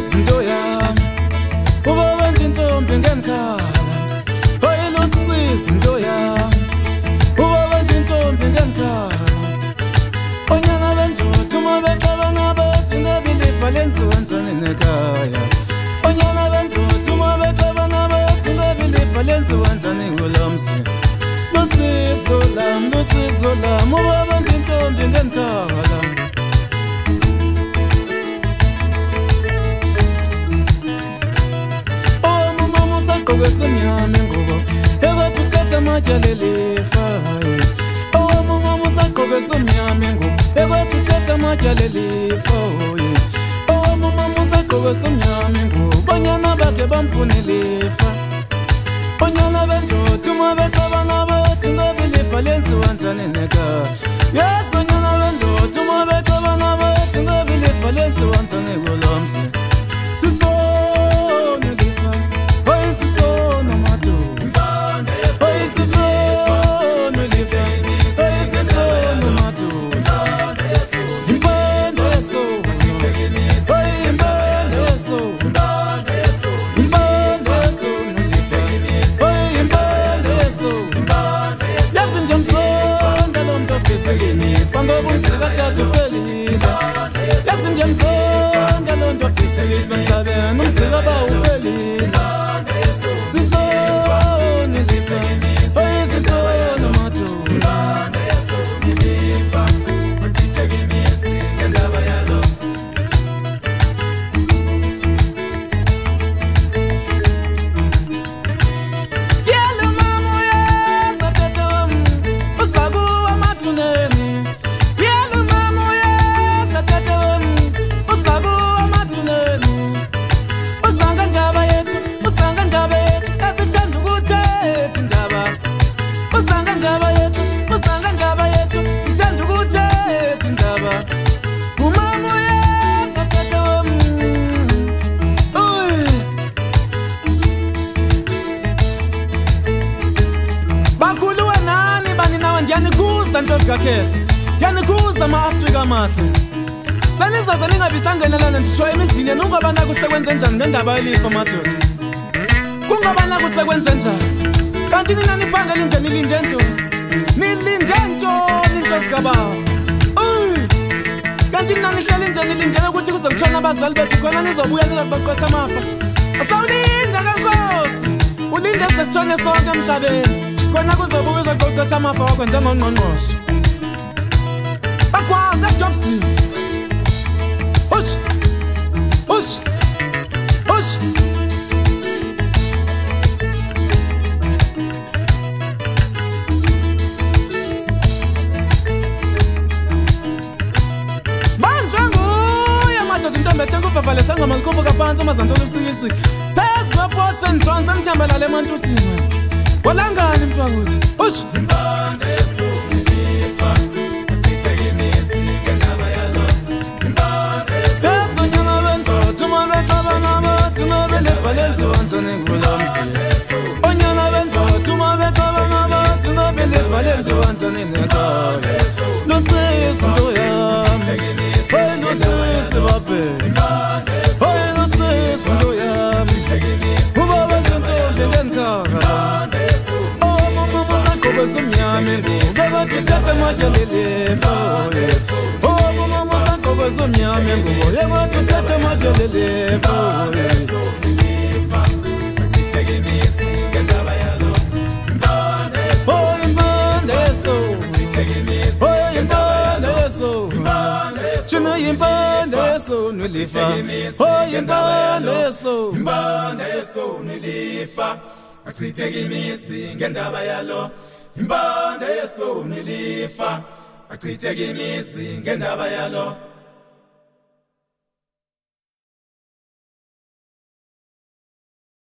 izinto yami ubaba nje intombi ngenkhala oyilusiza izinto yami ubaba nje intombi ngenkhala onyana bendoda uma becabanga bathi ngabilifa lenziwa njani nekhaya onyana bendoda uma becabanga bathi ngabilifa lenziwa njani ngolomsi lusizo lami ubaba nje intombi ngenkhala Semnyama ngubo ekwathi uthethe amatyalelifa mama musaqoke semnyama ngubo ekwathi uthethe amatyalelifa mama musaqoke semnyama ngubo bonyana bakhe bamfunelifa bonyana bendoda uma becabanga bathi ngabilifa lenziwa njani nekhaya yes bonyana bendoda uma becabanga bathi ngabilifa lenziwa njani ngolomsi Ndiyanikuza ama-Afrika mahle sanizaza ningabisangenelana nditsho emizini nungabana kusekwenze njani ngendaba yelifa madoda kungabana kusekwenze njani kanti nina niphangeli nje nilinde ntoni nto zikabawo kanti nina nihleli nje nilindele ukuthi kuze kutshona abazali bethu khona nizobuya nizakubaqotha amafa asawulinde kankosi ulinde size sitshone sonke emhlabeni khona kuzobuya uzaqoqotha amafa wakho njengongqongqoshe Bakwazi Jobsi Hush Hush Hush Manje nguye madoda intombi nguvavale sangoma ngikhuphuka phansi amazantolo usikisi phezu kwephots and trons emthambelale emantusini walangani mntwakuthi Hush lenziwa njani ngolomsi onyana bendoda uma becabanga bathi ngabilifa lenziwa njani nekhaya lusisi into yami lusisi babe lusisi into yami ubaba nje intombi ngenkhala mama musaqoke semnyama ngubo ekwathi uthethe amatyalelifa mama musaqoke semnyama ngubo ekwathi uthethe amatyalelifa Chino yimbandeso nilifa yimbandeso nilifa achitheke imisi ngendaba yalo yimbandeso nilifa achitheke imisi ngendaba yalo